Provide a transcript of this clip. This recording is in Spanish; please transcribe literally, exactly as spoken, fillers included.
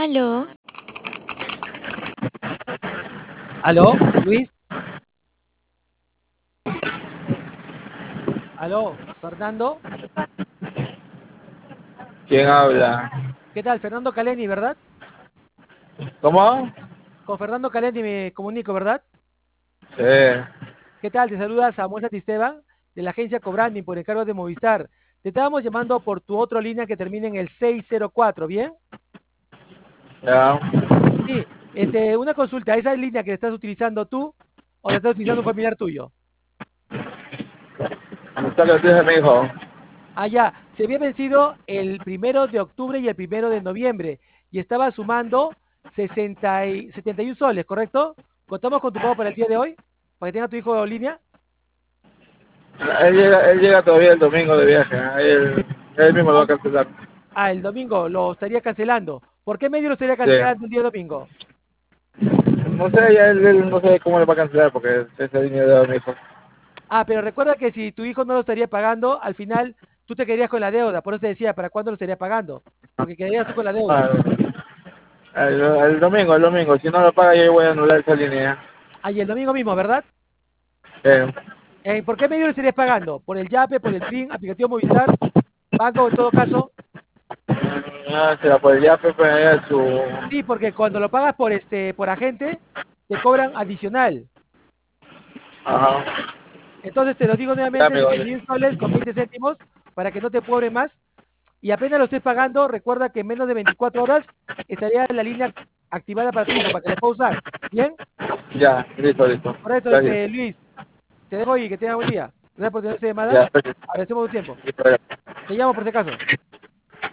Aló, ¿Aló, Luis? ¿Aló, Fernando? ¿Quién habla? ¿Qué tal? Fernando Caleni, ¿verdad? ¿Cómo? Con Fernando Caleni me comunico, ¿verdad? Sí. ¿Qué tal? Te saluda Samuel Satisteban de la agencia Cobranding por encargo de Movistar. Te estábamos llamando por tu otra línea que termina en el seis cero cuatro, ¿bien? Ya. Sí, este, una consulta, ¿esa línea que estás utilizando tú o la estás utilizando un familiar tuyo? Está lo dice mi hijo. Ah, ya, se había vencido el primero de octubre y el primero de noviembre y estaba sumando sesenta y, setenta y uno soles, ¿correcto? ¿Contamos con tu pago para el día de hoy? ¿Para que tenga tu hijo en línea? Él llega, él llega todavía el domingo de viaje. Él, él mismo lo va a Oh, cancelar. ah, el domingo lo estaría cancelando. ¿Por qué medio lo estaría Sí. cancelando el día domingo? No sé, ya él, él no sé cómo le va a cancelar porque ese dinero de mi hijo. Ah, pero recuerda que si tu hijo no lo estaría pagando, al final tú te quedarías con la deuda. Por eso te decía, ¿para cuándo lo estaría pagando? Porque quedarías tú con la deuda. Ah, el, el domingo, el domingo. Si no lo paga, yo voy a anular esa línea. Ah, y el domingo mismo, ¿verdad? Eh, Eh, ¿por qué medio lo estarías pagando? ¿Por el Yape, por el Plin, aplicativo Movistar, banco en todo caso? ah, se la por el yape, pues allá su. Sí, porque cuando lo pagas por este, por agente, te cobran adicional. Ajá. Entonces te lo digo Ya, nuevamente, amigo. setenta y uno soles con veinte céntimos para que no te cobre más. Y apenas lo estés pagando, recuerda que en menos de veinticuatro horas estaría la línea activada para tu hijo, para que la pueda usar. ¿Bien? Ya, listo, listo. Correcto, Gracias. este, Luis. Te dejo y que tenga buen día. Gracias por tener esa llamada. Ya, gracias. Agradecemos tu tiempo. Listo, ya. Te llamo por si acaso.